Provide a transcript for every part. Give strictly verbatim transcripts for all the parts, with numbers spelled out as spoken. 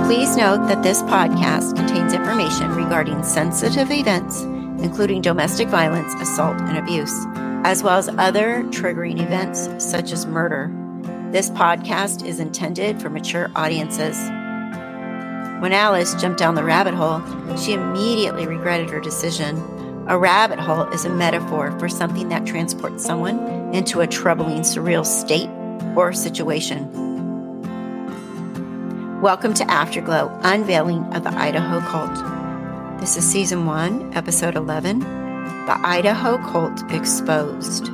Please note that this podcast contains information regarding sensitive events, including domestic violence, assault, and abuse, as well as other triggering events such as murder. This podcast is intended for mature audiences. When Alice jumped down the rabbit hole, she immediately regretted her decision. A rabbit hole is a metaphor for something that transports someone into a troubling, surreal state or situation. Welcome to Afterglow, Unveiling of the Idaho Cult. This is Season one, Episode eleven, The Idaho Cult Exposed.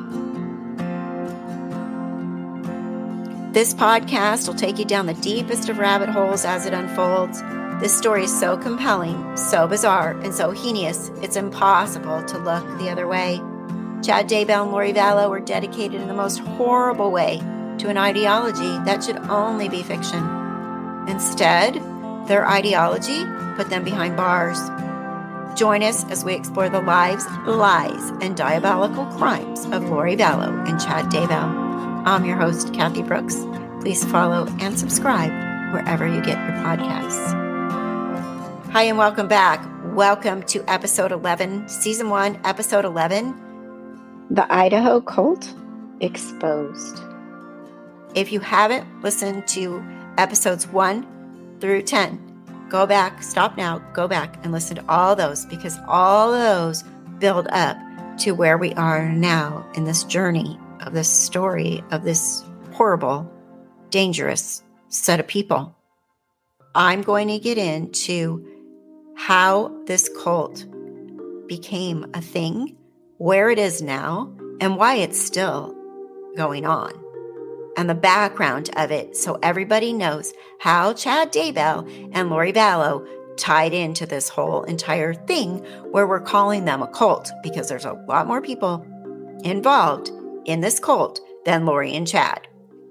This podcast will take you down the deepest of rabbit holes as it unfolds. This story is so compelling, so bizarre, and so heinous, it's impossible to look the other way. Chad Daybell and Lori Vallow were dedicated in the most horrible way to an ideology that should only be fiction. Instead, their ideology put them behind bars. Join us as we explore the lives, lies, and diabolical crimes of Lori Vallow and Chad Daybell. I'm your host, Kathy Brooks. Please follow and subscribe wherever you get your podcasts. Hi, and welcome back. Welcome to Episode eleven, Season one, Episode eleven, The Idaho Cult Exposed. If you haven't listened to Episodes one through ten, go back, stop now, go back and listen to all those, because all those build up to where we are now in this journey of this story of this horrible, dangerous set of people. I'm going to get into how this cult became a thing, where it is now, and why it's still going on, and the background of it, so everybody knows how Chad Daybell and Lori Vallow tied into this whole entire thing where we're calling them a cult, because there's a lot more people involved in this cult than Lori and Chad.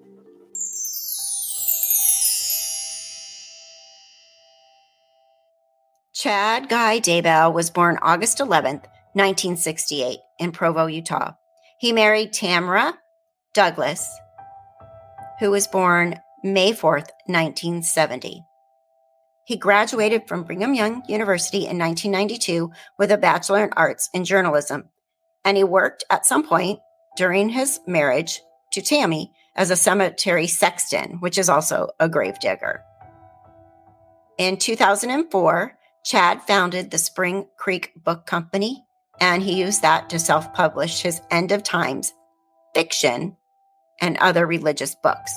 Chad Guy Daybell was born August eleventh, nineteen sixty-eight in Provo, Utah. He married Tamara Douglas, who was born May fourth, nineteen seventy. He graduated from Brigham Young University in nineteen ninety-two with a Bachelor in Arts in Journalism, and he worked at some point during his marriage to Tammy as a cemetery sexton, which is also a gravedigger. In two thousand four, Chad founded the Spring Creek Book Company, and he used that to self-publish his End of Times fiction and other religious books.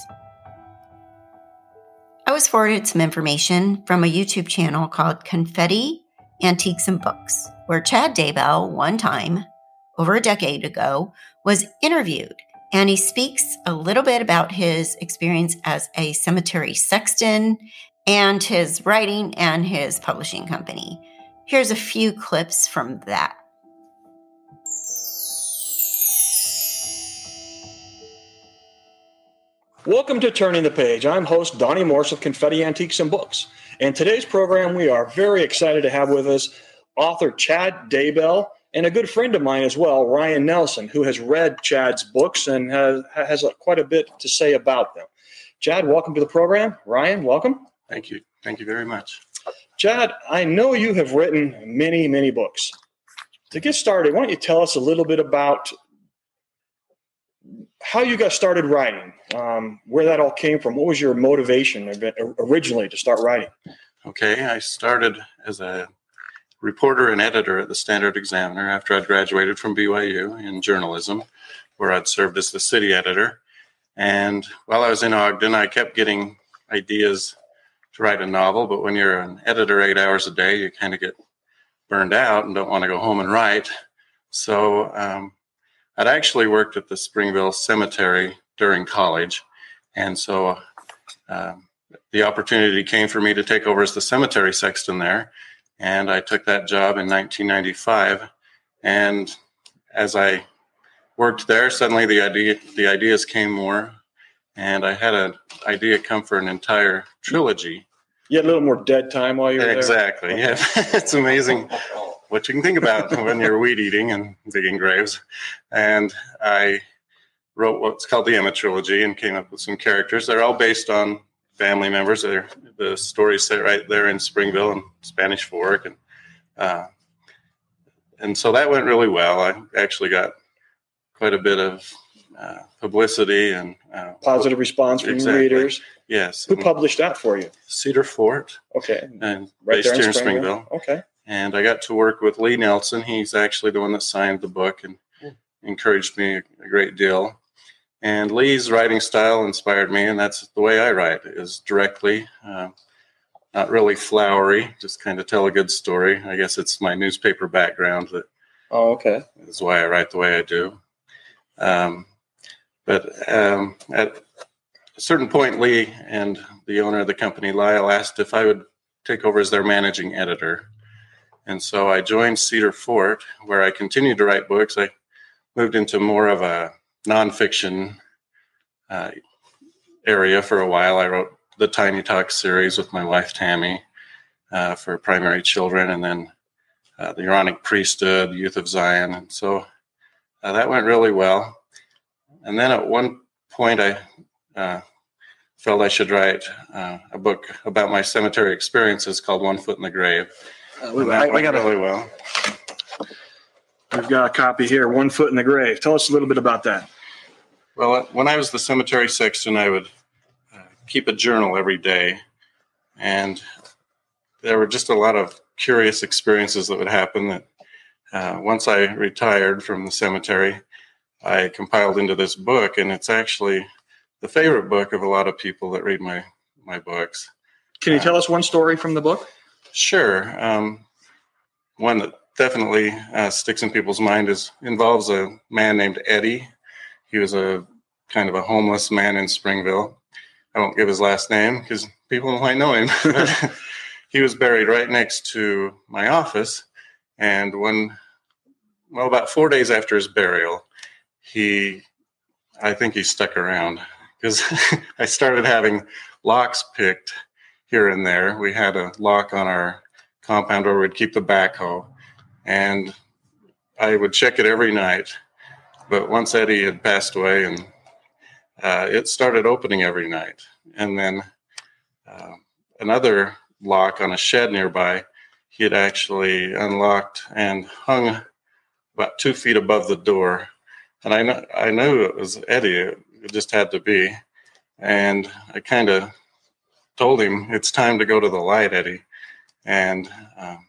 I was forwarded some information from a YouTube channel called Confetti Antiques and Books, where Chad Daybell, one time, over a decade ago, was interviewed, and he speaks a little bit about his experience as a cemetery sexton and his writing and his publishing company. Here's a few clips from that. Welcome to Turning the Page. I'm host Donnie Morse of Confetti Antiques and Books. In today's program, we are very excited to have with us author Chad Daybell and a good friend of mine as well, Ryan Nelson, who has read Chad's books and has, has a, quite a bit to say about them. Chad, welcome to the program. Ryan, welcome. Thank you. Thank you very much. Chad, I know you have written many, many books. To get started, why don't you tell us a little bit about how you got started writing, um, where that all came from? What was your motivation originally to start writing? Okay, I started as a reporter and editor at the Standard Examiner after I'd graduated from B Y U in journalism, where I'd served as the city editor. And while I was in Ogden, I kept getting ideas to write a novel, but when you're an editor eight hours a day, you kind of get burned out and don't want to go home and write. So um, I'd actually worked at the Springville Cemetery during college, and so um, the opportunity came for me to take over as the cemetery sexton there, and I took that job in nineteen ninety-five. And as I worked there, suddenly the idea the ideas came more, and I had an idea come for an entire trilogy. You had a little more dead time while you were exactly, there? Exactly, yeah. It's amazing what you can think about when you're weed eating and digging graves. And I wrote what's called the Emma Trilogy and came up with some characters. They're all based on family members. They're, the stories set right there in Springville and Spanish Fork. And uh, and so that went really well. I actually got quite a bit of uh, publicity and uh, positive response from exactly. readers. Yes. Who published that for you? Cedar Fort. Okay. And right based there in here in Springville. Springville. Okay. And I got to work with Lee Nelson. He's actually the one that signed the book and mm. encouraged me a great deal. And Lee's writing style inspired me, and that's the way I write, is directly, uh, not really flowery, just kind of tell a good story. I guess it's my newspaper background that oh, okay. is why I write the way I do. Um, but um, at a certain point, Lee and the owner of the company, Lyle, asked if I would take over as their managing editor. And so I joined Cedar Fort, where I continued to write books. I moved into more of a nonfiction uh, area for a while. I wrote the Tiny Talk series with my wife, Tammy, uh, for primary children, and then uh, the Aaronic Priesthood, Youth of Zion. And so uh, that went really well. And then at one point, I uh, felt I should write uh, a book about my cemetery experiences called One Foot in the Grave. Uh, we, I, I got really well. We've got a copy here, One Foot in the Grave. Tell us a little bit about that. Well, when I was the cemetery sexton, I would uh, keep a journal every day. And there were just a lot of curious experiences that would happen that uh, once I retired from the cemetery, I compiled into this book. And it's actually the favorite book of a lot of people that read my, my books. Can you tell uh, us one story from the book? Sure. Um, one that definitely uh, sticks in people's mind is involves a man named Eddie. He was a kind of a homeless man in Springville. I won't give his last name because people might know him. He was buried right next to my office. And when, well, about four days after his burial, he, I think he stuck around because I started having locks picked here and there. We had a lock on our compound where we'd keep the backhoe, and I would check it every night. But once Eddie had passed away, and uh, it started opening every night. And then uh, another lock on a shed nearby, he had actually unlocked and hung about two feet above the door. And I know I knew it was Eddie. It just had to be. And I kind of told him, it's time to go to the light, Eddie. And um,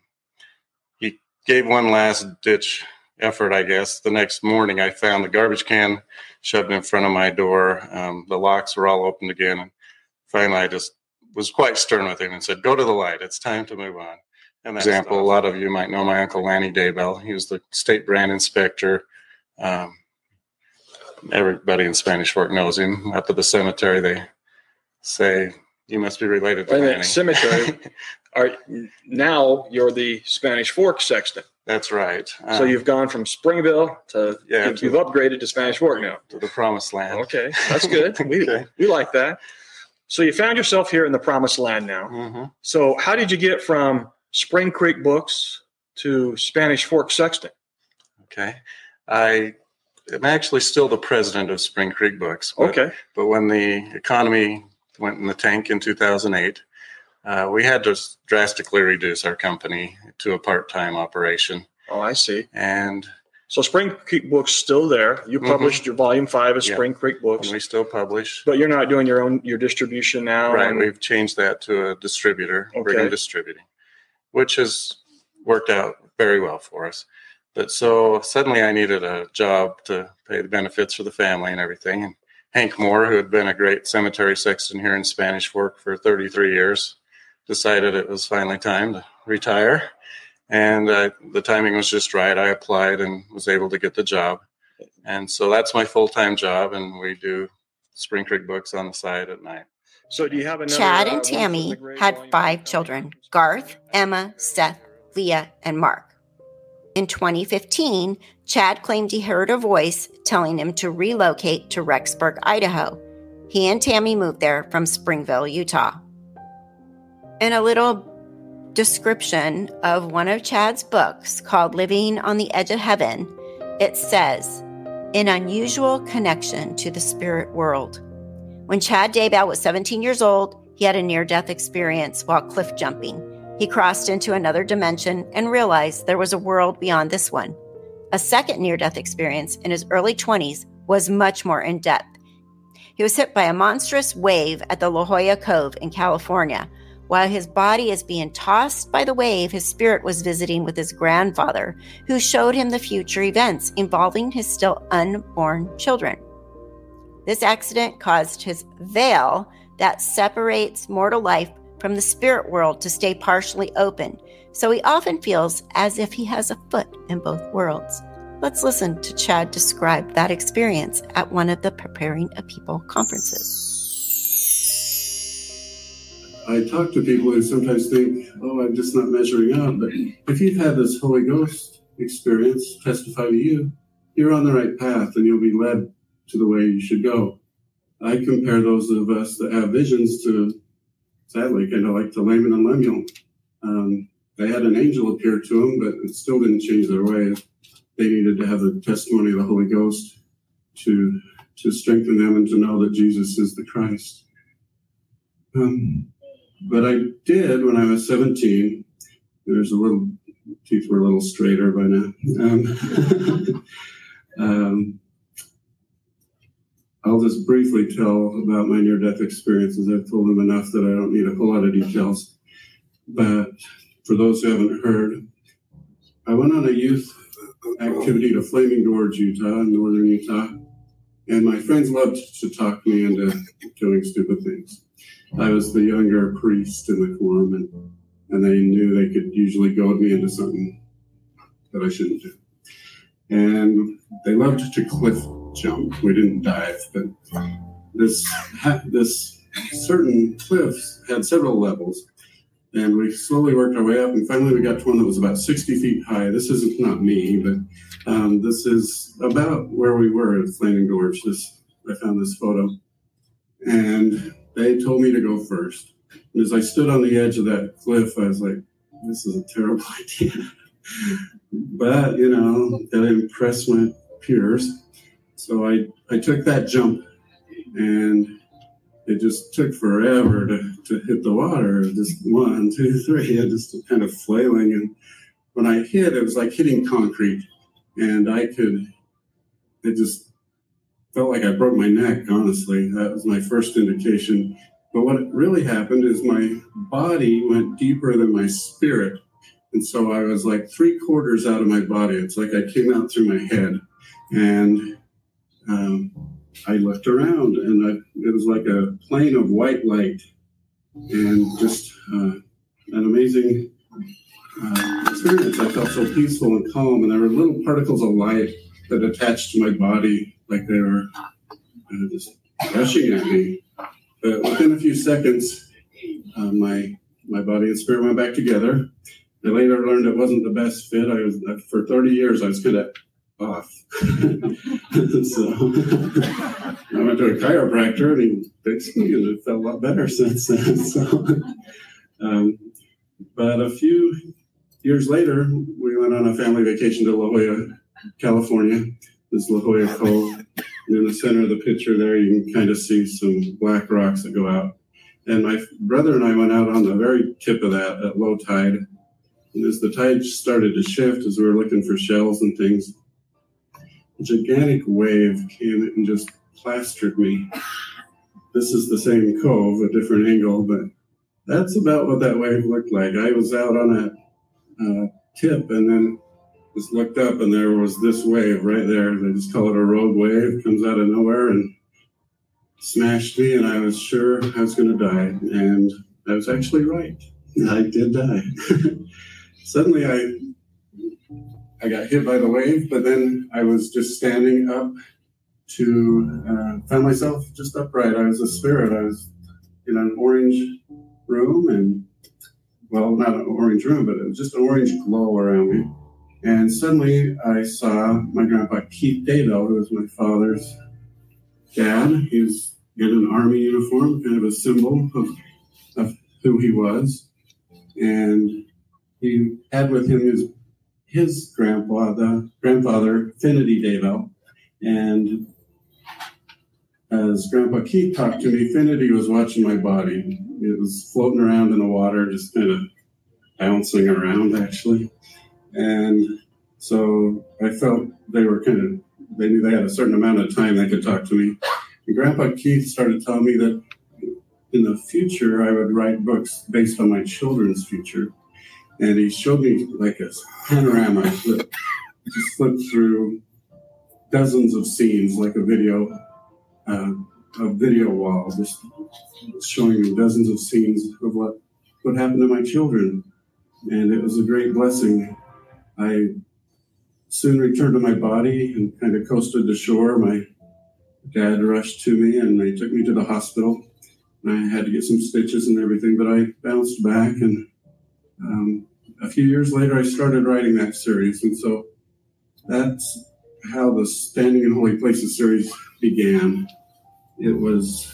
he gave one last ditch effort, I guess. The next morning, I found the garbage can shoved in front of my door. Um, the locks were all opened again. And finally, I just was quite stern with him and said, go to the light. It's time to move on. And for example, a lot of you might know my Uncle Lanny Daybell. He was the state brand inspector. Um, everybody in Spanish Fork knows him. Up at the cemetery, they say, you must be related to Wait a minute, Lanny. Cemetery. Are, now you're the Spanish Fork sexton. That's right. Um, so you've gone from Springville to, yeah, you've, to, you've upgraded to Spanish Fork now. To the promised land. Okay, that's good. We, okay. we like that. So you found yourself here in the promised land now. Mm-hmm. So how did you get from Spring Creek Books to Spanish Fork Sexton? Okay. I am actually still the president of Spring Creek Books. But, okay. But when the economy went in the tank in two thousand eight, uh, we had to drastically reduce our company to a part-time operation. Oh, I see. And so Spring Creek Books still there. You published mm-hmm. your volume five of yeah. Spring Creek Books. And we still publish. But you're not doing your own your distribution now? Right. And We've changed that to a distributor, okay. Brigham Distributing, which has worked out very well for us. But so suddenly I needed a job to pay the benefits for the family and everything. And Hank Moore, who had been a great cemetery sexton here in Spanish Fork for thirty-three years, decided it was finally time to retire. And uh, the timing was just right. I applied and was able to get the job. And so that's my full-time job, and we do Spring Creek Books on the side at night. So do you have another? Chad and uh, Tammy had five children: Garth, Emma, Seth, Leah, and Mark. In twenty fifteen, Chad claimed he heard a voice telling him to relocate to Rexburg, Idaho. He and Tammy moved there from Springville, Utah. In a little description of one of Chad's books called Living on the Edge of Heaven, it says, an unusual connection to the spirit world. When Chad Daybell was seventeen years old, He had a near-death experience while cliff jumping. He crossed into another dimension and realized there was a world beyond this one. A second near-death experience in his early twenties was much more in-depth. He was hit by a monstrous wave at the La Jolla Cove in California. While his body is being tossed by the wave, his spirit was visiting with his grandfather, who showed him the future events involving his still unborn children. This accident caused his veil that separates mortal life from the spirit world to stay partially open, so he often feels as if he has a foot in both worlds. Let's listen to Chad describe that experience at one of the Preparing a People conferences. I talk to people who sometimes think, oh, I'm just not measuring up. But if you've had this Holy Ghost experience testify to you, you're on the right path and you'll be led to the way you should go. I compare those of us that have visions to, sadly, kind of like to Laman and Lemuel. Um, they had an angel appear to them, but it still didn't change their ways. They needed to have the testimony of the Holy Ghost to to strengthen them and to know that Jesus is the Christ. Um, but I did when I was seventeen. There's a little, teeth were a little straighter by now. Um, um, I'll just briefly tell about my near-death experiences. I've told them enough that I don't need a whole lot of details. But for those who haven't heard, I went on a youth activity to Flaming Gorge, Utah, in northern Utah. And my friends loved to talk me into doing stupid things. I was the younger priest in the quorum, and, and they knew they could usually goad me into something that I shouldn't do. And they loved to cliff jump. We didn't dive, but this this certain cliffs had several levels. And we slowly worked our way up, and finally we got to one that was about sixty feet high. This isn't not me, but um, this is about where we were at Flaming Gorge. This, I found this photo. And they told me to go first. And as I stood on the edge of that cliff, I was like, this is a terrible idea. But, you know, that impressed my peers. So I, I took that jump, and it just took forever to, to hit the water. Just one, two, three, I just kind of flailing. And when I hit, it was like hitting concrete. And I could, it just felt like I broke my neck, honestly. That was my first indication. But what really happened is my body went deeper than my spirit. And so I was like three quarters out of my body. It's like I came out through my head. And um, I looked around, and I, it was like a plane of white light, and just uh, an amazing uh, experience. I felt so peaceful and calm, and there were little particles of light that attached to my body, like they were uh, just rushing at me. But within a few seconds, uh, my my body and spirit went back together. I later learned it wasn't the best fit. I was for thirty years. I was kind of off. So I went to a chiropractor, and he fixed me, and it felt a lot better since then. So, um, but a few years later, we went on a family vacation to La Jolla, California. This La Jolla Cove. And in the center of the picture there, you can kind of see some black rocks that go out. And my brother and I went out on the very tip of that at low tide. And as the tide started to shift, as we were looking for shells and things, a gigantic wave came and just plastered me. This is the same cove, a different angle, but that's about what that wave looked like. I was out on that uh, tip, and then just looked up, and there was this wave right there. They just call it a rogue wave. It comes out of nowhere and smashed me, and I was sure I was going to die. And I was actually right. I did die. Suddenly, I I got hit by the wave, but then I was just standing up to uh, found myself just upright. I was a spirit. I was in an orange room, and well, not an orange room, but it was just an orange glow around me. And suddenly I saw my grandpa, Keith Daybell, who was my father's dad. He was in an army uniform, kind of a symbol of, of who he was. And he had with him his his grandpa, the grandfather, Finity Daybell. And as Grandpa Keith talked to me, Finity was watching my body. It was floating around in the water, just kind of bouncing around, actually. And so I felt they were kind of, they knew they had a certain amount of time they could talk to me. And Grandpa Keith started telling me that in the future, I would write books based on my children's future. And he showed me like a panorama flip, just flipped through dozens of scenes, like a video, uh, a video wall, just showing me dozens of scenes of what, what happened to my children. And it was a great blessing. I soon returned to my body and kind of coasted to shore. My dad rushed to me and they took me to the hospital. And I had to get some stitches and everything, but I bounced back. And um, a few years later, I started writing that series. And so that's how the Standing in Holy Places series began. It was...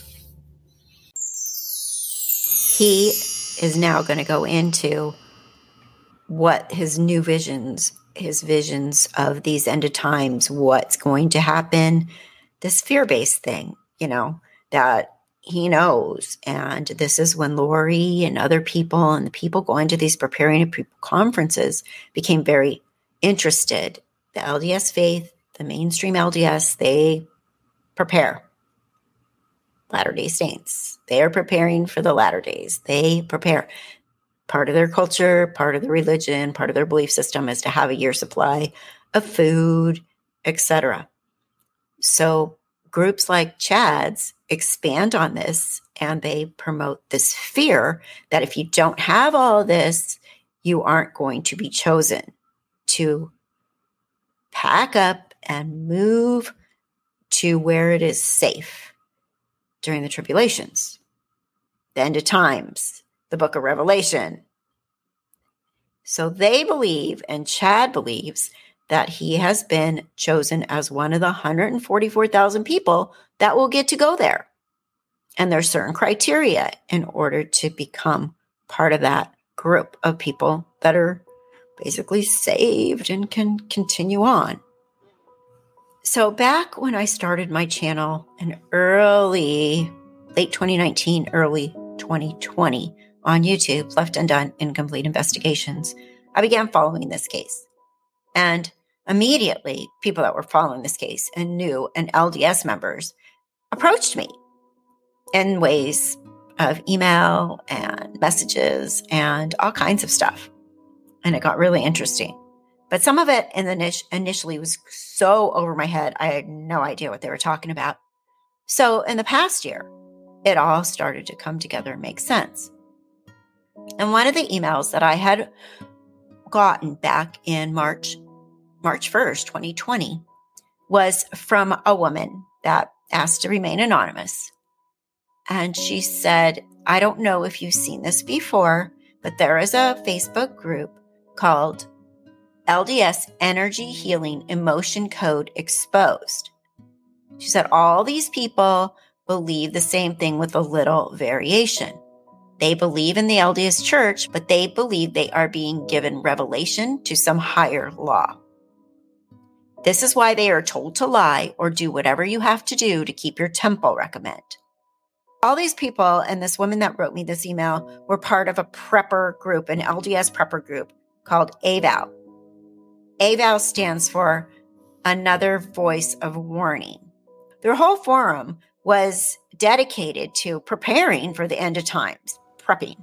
He is now going to go into what his new visions, his visions of these end of times, what's going to happen, this fear-based thing, you know, that he knows. And this is when Lori and other people and the people going to these preparing people conferences became very interested. The L D S faith, the mainstream L D S, they prepare. Latter-day Saints, they are preparing for the latter days. They prepare. Part of their culture, part of their religion, part of their belief system is to have a year supply of food, et cetera. So groups like Chad's expand on this and they promote this fear that if you don't have all this, you aren't going to be chosen to pack up and move to where it is safe during the tribulations, the end of times, the book of Revelation. So they believe, and Chad believes, that he has been chosen as one of the one hundred forty-four thousand people that will get to go there. And there's certain criteria in order to become part of that group of people that are basically saved and can continue on. So back when I started my channel in early, late twenty nineteen, early twenty twenty on YouTube, Left Undone Incomplete Investigations, I began following this case. And immediately, people that were following this case and knew and L D S members approached me in ways of email and messages and all kinds of stuff. And it got really interesting. But some of it in the niche initially was so over my head, I had no idea what they were talking about. So in the past year, it all started to come together and make sense. And one of the emails that I had gotten back in March, March first, twenty twenty, was from a woman that asked to remain anonymous. And she said, I don't know if you've seen this before, but there is a Facebook group called L D S Energy Healing Emotion Code Exposed. She said, all these people believe the same thing with a little variation. They believe in the L D S Church, but they believe they are being given revelation to some higher law. This is why they are told to lie or do whatever you have to do to keep your temple recommend. All these people and this woman that wrote me this email were part of a prepper group, an L D S prepper group called A V A L. A V A L stands for Another Voice of Warning. Their whole forum was dedicated to preparing for the end of times, prepping.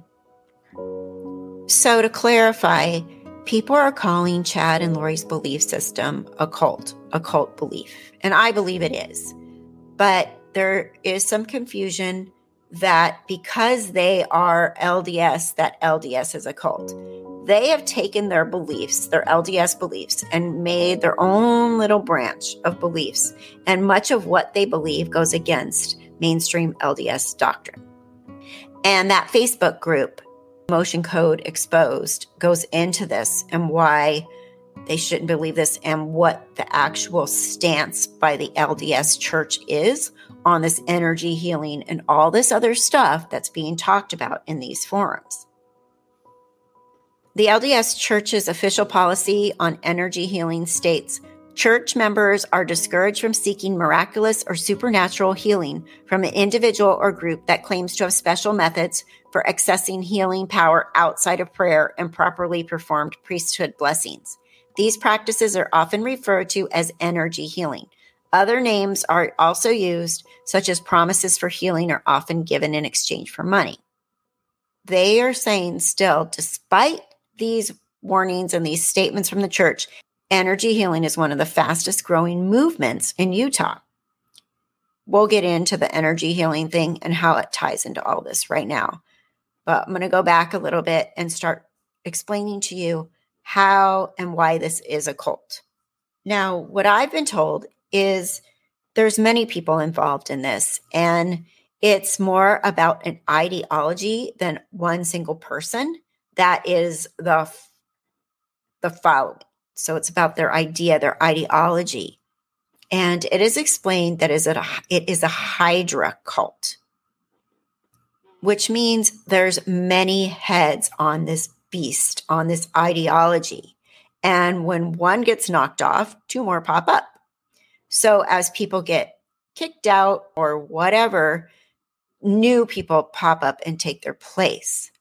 So to clarify, people are calling Chad and Lori's belief system a cult, a cult belief. And I believe it is. But there is some confusion that because they are L D S, that L D S is a cult. They have taken their beliefs, their L D S beliefs, and made their own little branch of beliefs. And much of what they believe goes against mainstream L D S doctrine. And that Facebook group, Emotion Code Exposed, goes into this and why they shouldn't believe this and what the actual stance by the L D S Church is on this energy healing and all this other stuff that's being talked about in these forums. The L D S Church's official policy on energy healing states, Church members are discouraged from seeking miraculous or supernatural healing from an individual or group that claims to have special methods for accessing healing power outside of prayer and properly performed priesthood blessings. These practices are often referred to as energy healing. Other names are also used, such as promises for healing are often given in exchange for money. They are saying still, despite these warnings and these statements from the church, energy healing is one of the fastest growing movements in Utah. We'll get into the energy healing thing and how it ties into all this right now. But I'm going to go back a little bit and start explaining to you how and why this is a cult. Now, what I've been told is there's many people involved in this, and it's more about an ideology than one single person that is the, the following. So it's about their idea, their ideology. And it is explained that is a, it is a Hydra cult, which means there's many heads on this beast, on this ideology. And when one gets knocked off, two more pop up. So as people get kicked out or whatever, new people pop up and take their place.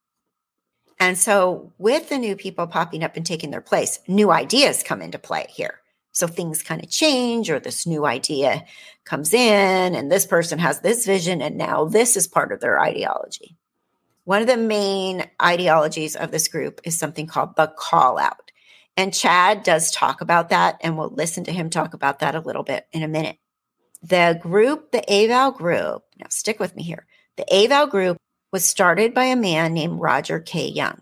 And so with the new people popping up and taking their place, new ideas come into play here. So things kind of change, or this new idea comes in and this person has this vision and now this is part of their ideology. One of the main ideologies of this group is something called the call out. And Chad does talk about that, and we'll listen to him talk about that a little bit in a minute. The group, the A V A L group, now stick with me here. The A V A L group was started by a man named Roger K. Young.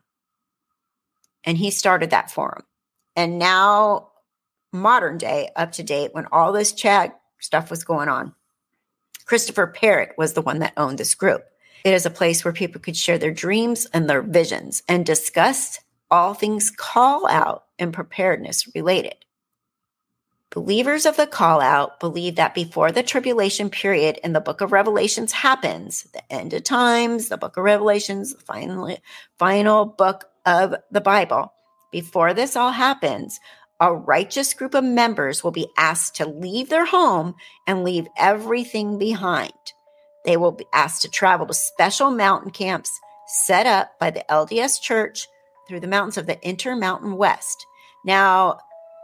And he started that forum. And now, modern day, up to date, when all this Chad stuff was going on, Christopher Parrott was the one that owned this group. It is a place where people could share their dreams and their visions and discuss all things call out and preparedness related. Believers of the call out believe that before the tribulation period in the book of Revelations happens, the end of times, the book of Revelations, the final, final book of the Bible, before this all happens, a righteous group of members will be asked to leave their home and leave everything behind. They will be asked to travel to special mountain camps set up by the L D S Church through the mountains of the Intermountain West. Now,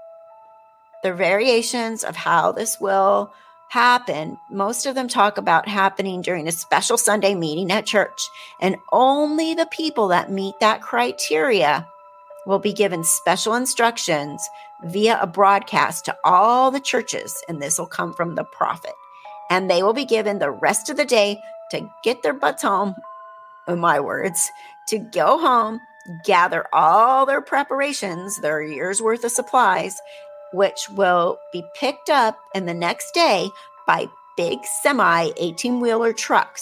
the variations of how this will happen, most of them talk about happening during a special Sunday meeting at church, and only the people that meet that criteria will be given special instructions via a broadcast to all the churches, and this will come from the prophet. And they will be given the rest of the day to get their butts home, in my words, to go home, gather all their preparations, their year's worth of supplies, which will be picked up in the next day by big semi eighteen-wheeler trucks.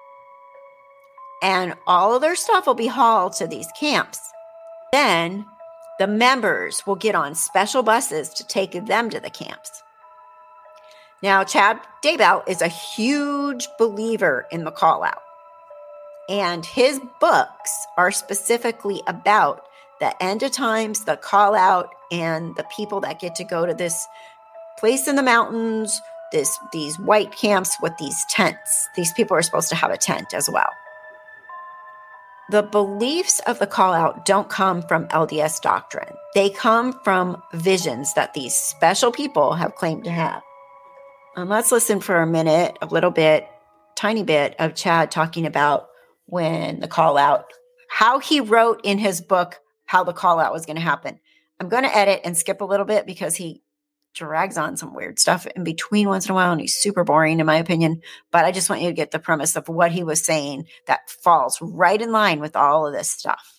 And all of their stuff will be hauled to these camps. Then the members will get on special buses to take them to the camps. Now, Chad Daybell is a huge believer in the call out. And his books are specifically about the end of times, the call out, and the people that get to go to this place in the mountains, this these white camps with these tents. These people are supposed to have a tent as well. The beliefs of the call out don't come from L D S doctrine. They come from visions that these special people have claimed to have. And let's listen for a minute, a little bit, tiny bit of Chad talking about when the call out, how he wrote in his book how the call out was going to happen. I'm going to edit and skip a little bit because he drags on some weird stuff in between once in a while, and he's super boring in my opinion. But I just want you to get the premise of what he was saying that falls right in line with all of this stuff.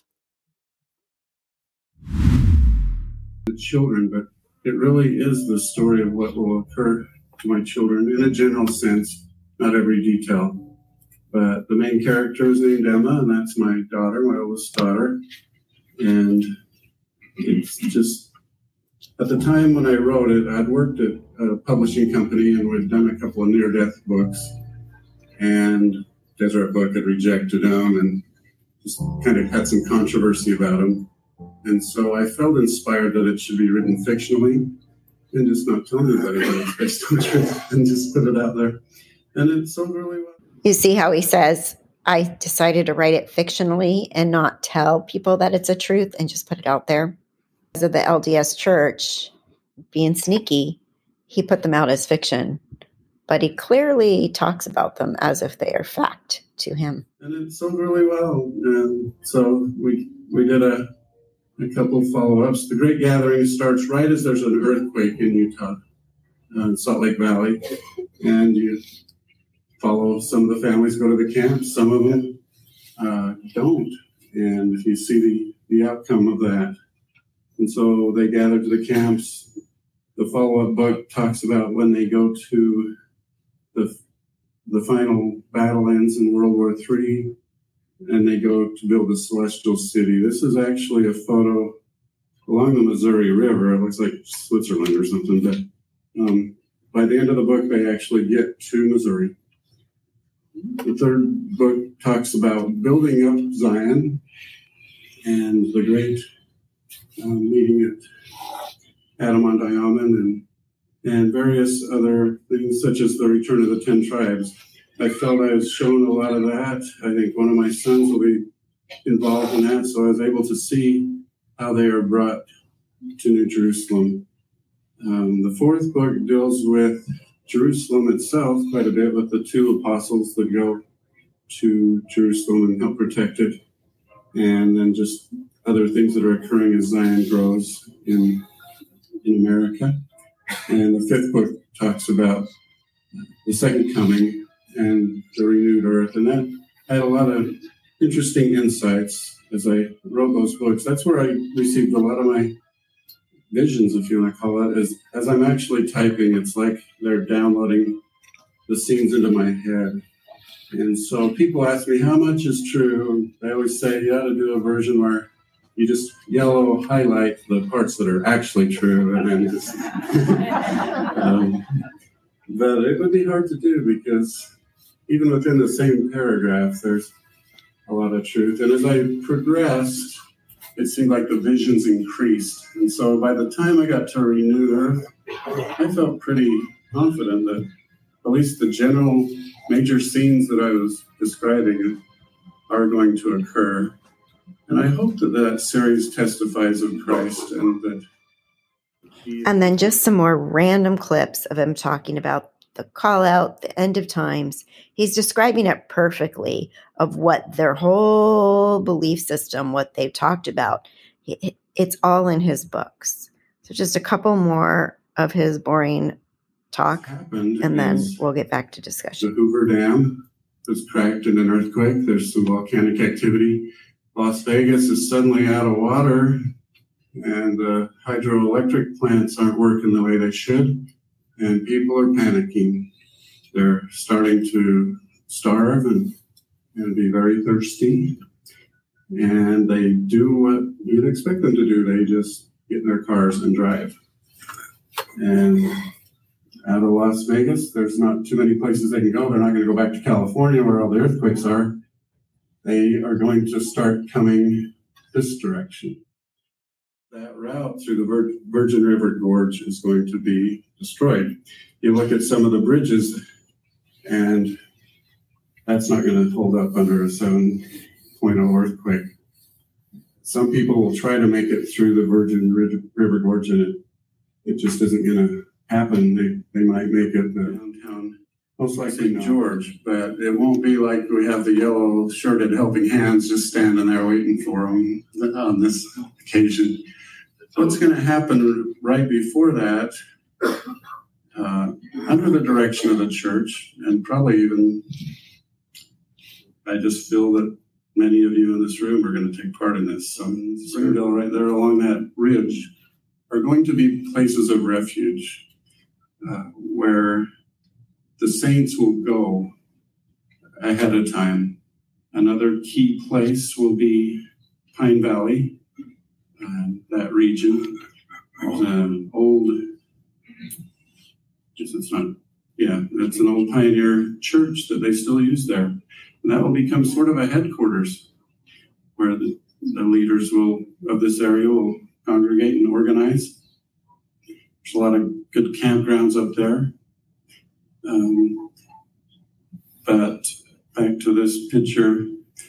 The children, but it really is the story of what will occur to my children in a general sense, not every detail. But the main character is named Emma, and that's my daughter, my oldest daughter. And it's just, at the time when I wrote it, I'd worked at a publishing company and we'd done a couple of near-death books. And Deseret Book had rejected them and just kind of had some controversy about them. And so I felt inspired that it should be written fictionally. and just not tell anybody that it's based on truth and just put it out there. And it sold really well. You see how he says, I decided to write it fictionally and not tell people that it's a truth and just put it out there. Because of the L D S Church being sneaky, he put them out as fiction. But he clearly talks about them as if they are fact to him. And it sold really well. And so we we did a, a couple of follow-ups. The Great Gathering starts right as there's an earthquake in Utah, uh, Salt Lake Valley. And you follow some of the families, go to the camps. Some of them uh, don't. And you see the, the outcome of that. And so they gather to the camps. The follow-up book talks about when they go to the the final battle ends in World War Three, and they go to build the Celestial City. This is actually a photo along the Missouri River. It looks like Switzerland or something, but um, by the end of the book, they actually get to Missouri. The third book talks about building up Zion and the great um, meeting at Adam-ondi-Ahman and and various other things, such as the return of the ten tribes. I felt I was shown a lot of that. I think one of my sons will be involved in that, so I was able to see how they are brought to New Jerusalem. Um, the fourth book deals with Jerusalem itself quite a bit, with the two apostles that go to Jerusalem and help protect it, and then just other things that are occurring as Zion grows in, in America. And the fifth book talks about the second coming and the renewed earth. And that had a lot of interesting insights as I wrote those books. That's where I received a lot of my visions, if you want to call it. As, as I'm actually typing, it's like they're downloading the scenes into my head. And so people ask me, how much is true? I always say, you ought to do a version where you just yellow highlight the parts that are actually true, and then just, um, but it would be hard to do because even within the same paragraph, there's a lot of truth. And as I progressed, it seemed like the visions increased. And so by the time I got to Renewed Earth, I felt pretty confident that at least the general major scenes that I was describing are going to occur. And I hope that that series testifies of Christ and that he... And then just some more random clips of him talking about the call out, the end of times. He's describing it perfectly of what their whole belief system, what they've talked about. It's all in his books. So just a couple more of his boring talk, and then we'll get back to discussion. The Hoover Dam was cracked in an earthquake. There's some volcanic activity. Las Vegas is suddenly out of water, and the hydroelectric plants aren't working the way they should, and people are panicking. They're starting to starve and, and be very thirsty, and they do what you'd expect them to do. They just get in their cars and drive. And out of Las Vegas, there's not too many places they can go. They're not going to go back to California where all the earthquakes are. They are going to start coming this direction. That route through the Vir- Virgin River Gorge is going to be destroyed. You look at some of the bridges, and that's not going to hold up under a seven point oh earthquake. Some people will try to make it through the Virgin River Gorge, and it, it just isn't going to happen. They, they might make it downtown, most likely Saint George, but it won't be like we have the yellow shirted helping hands just standing there waiting for them on this occasion. What's going to happen right before that, uh, under the direction of the church, and probably even, I just feel that many of you in this room are going to take part in this. Um, Springdale, right there along that ridge, are going to be places of refuge uh, where the saints will go ahead of time. Another key place will be Pine Valley, uh, that region. There's an old, just it's not, yeah, it's an old pioneer church that they still use there. And that will become sort of a headquarters where the, the leaders will of this area will congregate and organize. There's a lot of good campgrounds up there. Um, but back to this picture.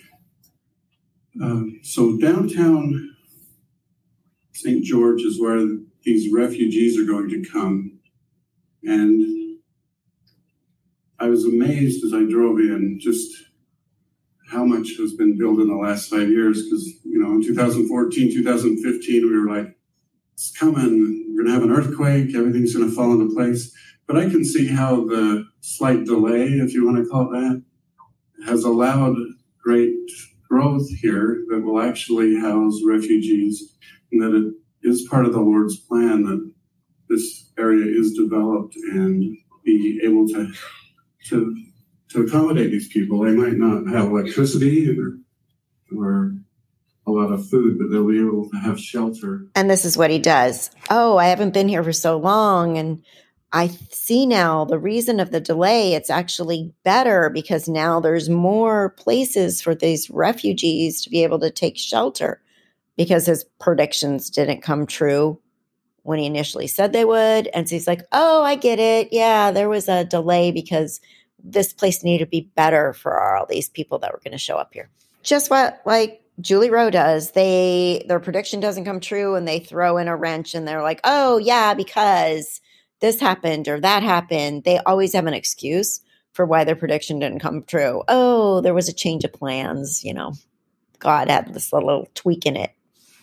Um, so downtown Saint George is where these refugees are going to come. And I was amazed as I drove in just how much has been built in the last five years. Because, you know, in two thousand fourteen, two thousand fifteen, we were like, it's coming, we're going to have an earthquake, everything's going to fall into place. But I can see how the slight delay, if you want to call it that, has allowed great growth here that will actually house refugees, and that it is part of the Lord's plan that this area is developed and be able to to to accommodate these people. They might not have electricity or, or a lot of food, but they'll be able to have shelter. And this is what he does. Oh, I haven't been here for so long, and I see now the reason of the delay. It's actually better because now there's more places for these refugees to be able to take shelter, because his predictions didn't come true when he initially said they would. And so he's like, oh, I get it. Yeah, there was a delay because this place needed to be better for all these people that were going to show up here. Just what like Julie Rowe does. They their prediction doesn't come true and they throw in a wrench and they're like, oh, yeah, because this happened or that happened. They always have an excuse for why their prediction didn't come true. Oh, there was a change of plans. You know, God had this little tweak in it.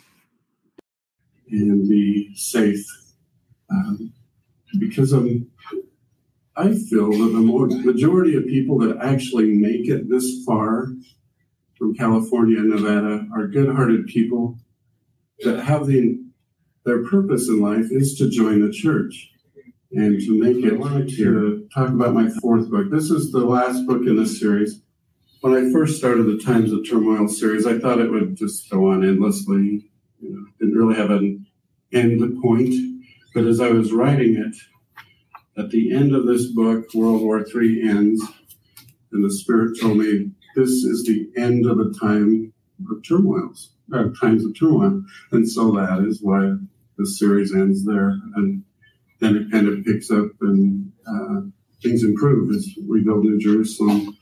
And be safe. Um, because of, I feel that the more, majority of people that actually make it this far from California and Nevada are good-hearted people that have the their purpose in life is to join the church and to make it. I wanted to talk about my fourth book. This is the last book in this series. When I first started the Times of Turmoil series, I thought it would just go on endlessly. You know, didn't really have an end point. But as I was writing it, at the end of this book, World War Three ends, and the Spirit told me, this is the end of the time of turmoils, uh, times of turmoil. And so that is why the series ends there. And then it kind of picks up and uh, things improve as we build New Jerusalem.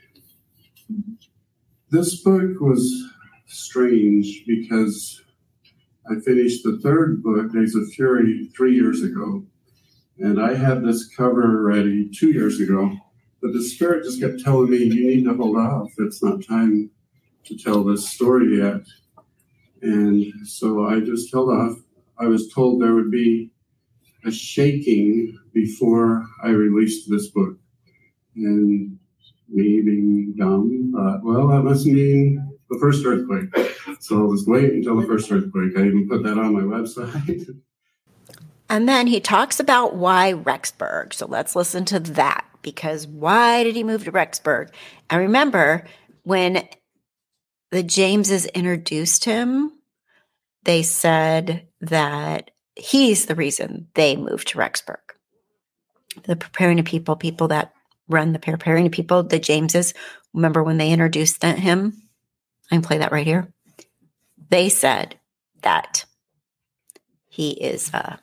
This book was strange because I finished the third book, Days of Fury, three years ago. And I had this cover ready two years ago. But the Spirit just kept telling me, you need to hold off. It's not time to tell this story yet. And so I just held off. I was told there would be a shaking before I released this book. And me being dumb thought, well, that must mean the first earthquake. So I'll just wait until the first earthquake. I even put that on my website. And then he talks about why Rexburg. So let's listen to that, because why did he move to Rexburg? And remember, when the Jameses introduced him, they said that he's the reason they moved to Rexburg. The Preparing a People, people that run the Preparing a People, the Jameses, remember when they introduced him? I can play that right here. They said that he is uh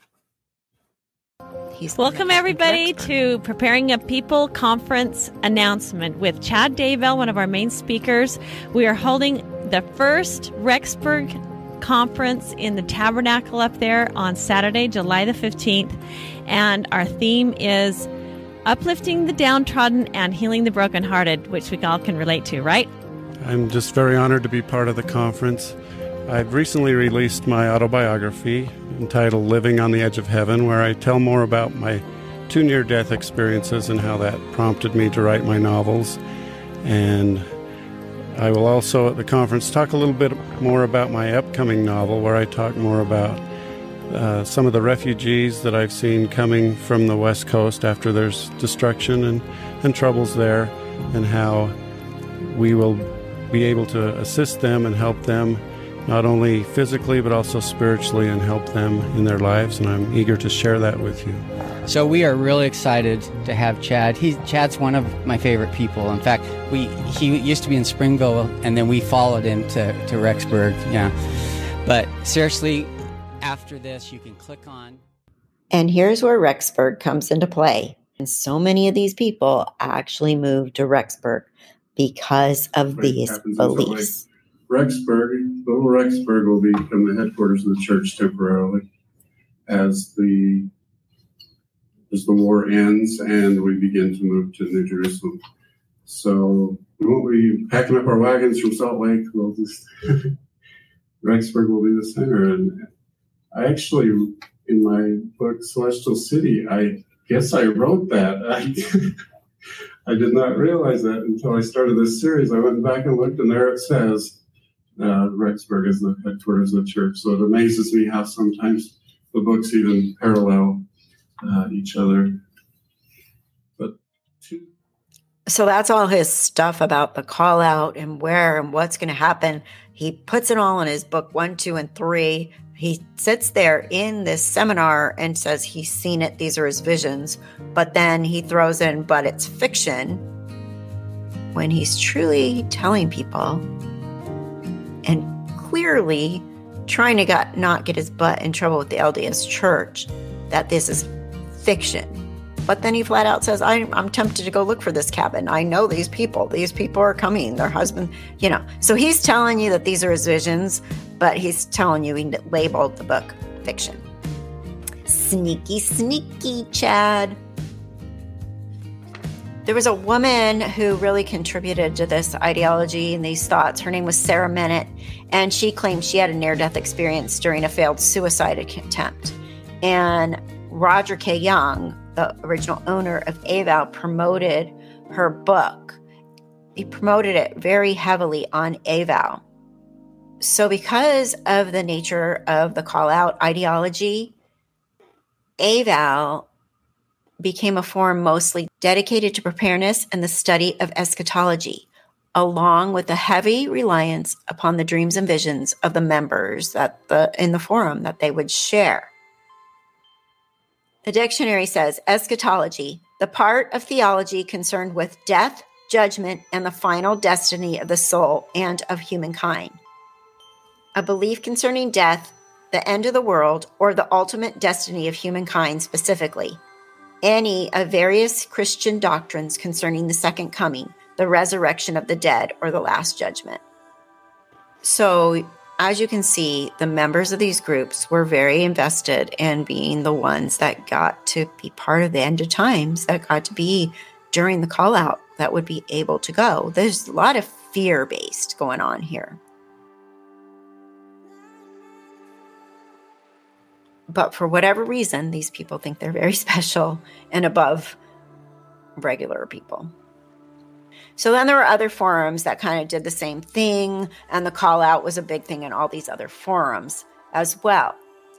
He's Welcome, everybody, to Preparing a People Conference announcement with Chad Daybell, one of our main speakers. We are holding the first Rexburg conference in the Tabernacle up there on Saturday, July the fifteenth. And our theme is uplifting the downtrodden and healing the brokenhearted, which we all can relate to, right? I'm just very honored to be part of the conference. I've recently released my autobiography entitled Living on the Edge of Heaven, where I tell more about my two near-death experiences and how that prompted me to write my novels. And I will also at the conference talk a little bit more about my upcoming novel, where I talk more about uh, some of the refugees that I've seen coming from the West Coast after there's destruction and, and troubles there, and how we will be able to assist them and help them not only physically but also spiritually, and help them in their lives, and I'm eager to share that with you. So we are really excited to have Chad. He, Chad's one of my favorite people. In fact, we he used to be in Springville, and then we followed him to, to Rexburg. Yeah, but seriously, after this, you can click on. And here's where Rexburg comes into play. And so many of these people actually moved to Rexburg because of these beliefs. Rexburg, little Rexburg will become the headquarters of the church temporarily as the as the war ends and we begin to move to New Jerusalem. So we won't be packing up our wagons from Salt Lake. We'll just Rexburg will be the center. And I actually, in my book Celestial City, I guess I wrote that. I, I did not realize that until I started this series. I went back and looked, and there it says uh, Rexburg is the headquarters of the church. So it amazes me how sometimes the books even parallel uh, each other. But two. So that's all his stuff about the call out and where and what's going to happen. He puts it all in his book one, two, and three. He sits there in this seminar and says he's seen it. These are his visions. But then he throws in, but it's fiction, when he's truly telling people and clearly trying to get, not get his butt in trouble with the L D S church that this is fiction. But then he flat out says, I, I'm tempted to go look for this cabin. I know these people. These people are coming. Their husband, you know. So he's telling you that these are his visions, but he's telling you he labeled the book fiction. Sneaky, sneaky, Chad. There was a woman who really contributed to this ideology and these thoughts. Her name was Sarah Mennett, and she claimed she had a near-death experience during a failed suicide attempt. And Roger K. Young, the original owner of A V A L, promoted her book. He promoted it very heavily on A V A L. So because of the nature of the call-out ideology, A V A L became a forum mostly dedicated to preparedness and the study of eschatology, along with a heavy reliance upon the dreams and visions of the members that the in the forum that they would share. The dictionary says eschatology, the part of theology concerned with death, judgment, and the final destiny of the soul and of humankind. A belief concerning death, the end of the world, or the ultimate destiny of humankind specifically. Any of various Christian doctrines concerning the second coming, the resurrection of the dead, or the last judgment. So, as you can see, the members of these groups were very invested in being the ones that got to be part of the end of times, that got to be during the call out, that would be able to go. There's a lot of fear-based going on here. But for whatever reason, these people think they're very special and above regular people. So then there were other forums that kind of did the same thing, and the call out was a big thing in all these other forums as well.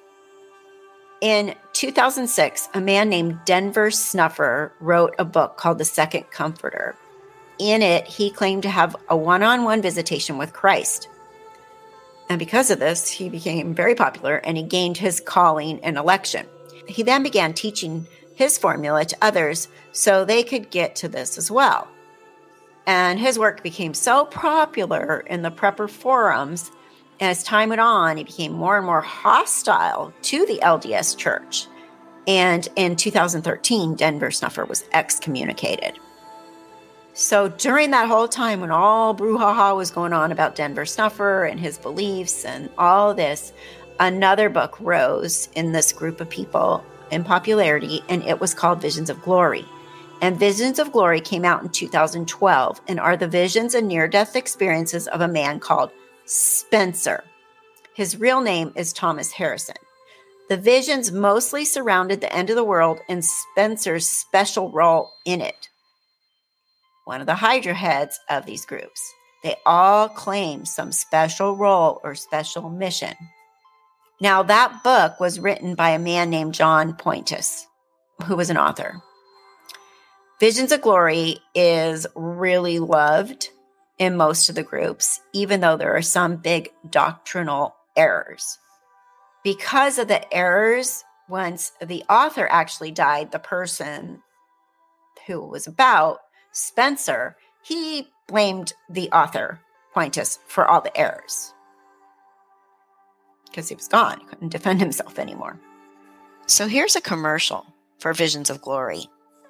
In two thousand six, a man named Denver Snuffer wrote a book called The Second Comforter. In it, he claimed to have a one-on-one visitation with Christ. And because of this, he became very popular and he gained his calling and election. He then began teaching his formula to others so they could get to this as well. And his work became so popular in the prepper forums, and as time went on, he became more and more hostile to the L D S church. And in two thousand thirteen, Denver Snuffer was excommunicated. So during that whole time when all brouhaha was going on about Denver Snuffer and his beliefs and all this, another book rose in this group of people in popularity, and it was called Visions of Glory. And Visions of Glory came out in two thousand twelve and are the visions and near-death experiences of a man called Spencer. His real name is Thomas Harrison. The visions mostly surrounded the end of the world and Spencer's special role in it. One of the Hydra heads of these groups. They all claim some special role or special mission. Now, that book was written by a man named John Pointis, who was an author. Visions of Glory is really loved in most of the groups, even though there are some big doctrinal errors. Because of the errors, once the author actually died, the person who it was about, Spencer, he blamed the author, Pointis, for all the errors. Because he was gone. He couldn't defend himself anymore. So here's a commercial for Visions of Glory.